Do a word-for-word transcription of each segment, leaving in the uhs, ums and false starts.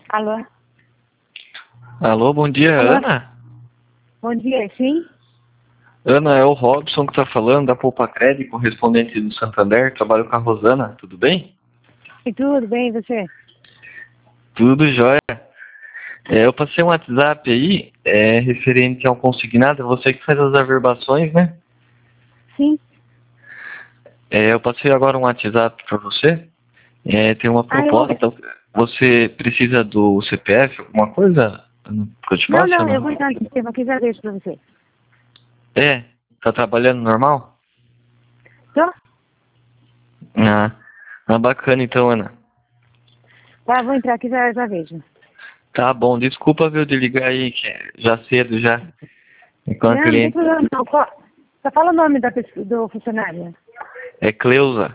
Alô? Alô, bom dia, Alô? Ana? Bom dia, sim? Ana, é o Robson que tá falando, da Poupa Crédito, correspondente do Santander, trabalho com a Rosana, tudo bem? E tudo bem, e você? Tudo jóia. É, eu passei um WhatsApp aí, é, referente ao consignado, é você que faz as averbações, né? Sim. É, eu passei agora um WhatsApp para você, é, tem uma Ah, eu... proposta, você precisa do C P F, alguma coisa Ana, que eu te Não, passe, não, eu não? vou entrar no sistema aqui e já deixo pra você. É, tá trabalhando normal? Tô? Ah, ah bacana então, Ana. Tá, vou entrar aqui e já, já vejo. Tá bom, desculpa, viu, de ligar aí, que é já cedo já, com a Não, não tem cliente. problema não. Qual- Só fala o nome da pessoa, do funcionário. É Cleusa.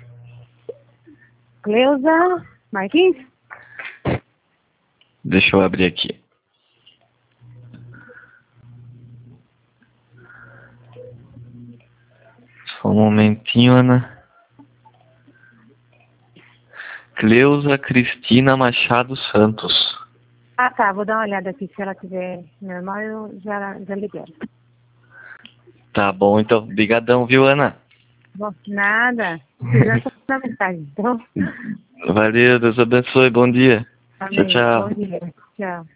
Cleusa Marquinhos? Deixa eu abrir aqui. Só um momentinho, Ana. Cleusa Cristina Machado Santos. Ah, tá, vou dar uma olhada aqui. Se ela tiver normal, eu já, já libero. Tá bom, então. Obrigadão, viu, Ana? Bom, nada. Já só na mensagem, então. Valeu, Deus abençoe, bom dia. Tchau, Amém. Bom tchau. dia. Tchau.